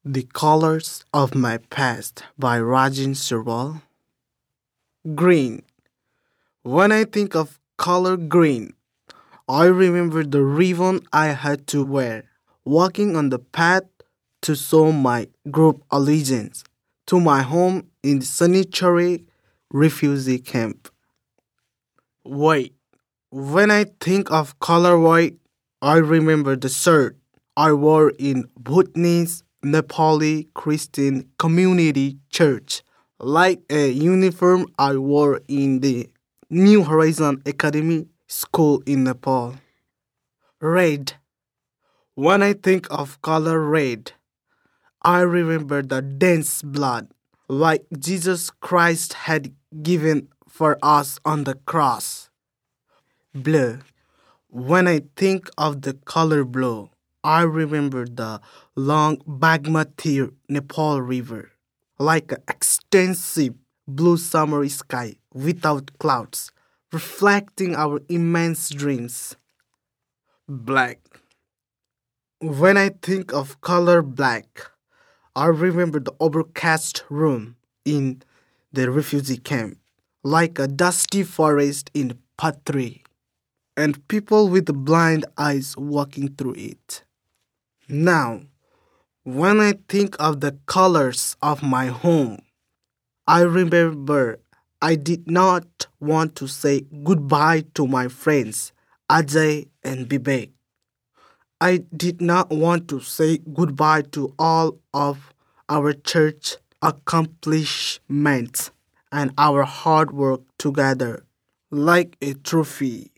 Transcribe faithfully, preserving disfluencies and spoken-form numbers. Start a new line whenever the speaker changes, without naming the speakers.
The Colors of My Past by Rajin Sirwal. Green. When I think of color green, I remember the ribbon I had to wear, walking on the path to show my group allegiance to my home in the Sanichari refugee camp. White. When I think of color white, I remember the shirt I wore in Bhutanese Nepali Christian Community Church, like a uniform I wore in the New Horizon Academy school in Nepal. Red. When I think of color red, I remember the dense blood, like Jesus Christ had given for us on the cross. Blue. When I think of the color blue, I remember the long Bagmati Nepal River, like an extensive blue summer sky without clouds, reflecting our immense dreams. Black. When I think of color black, I remember the overcast room in the refugee camp, like a dusty forest in Patri, and people with blind eyes walking through it. Now, when I think of the colors of my home, I remember I did not want to say goodbye to my friends, Ajay and Vivek. I did not want to say goodbye to all of our church accomplishments and our hard work together, like a trophy.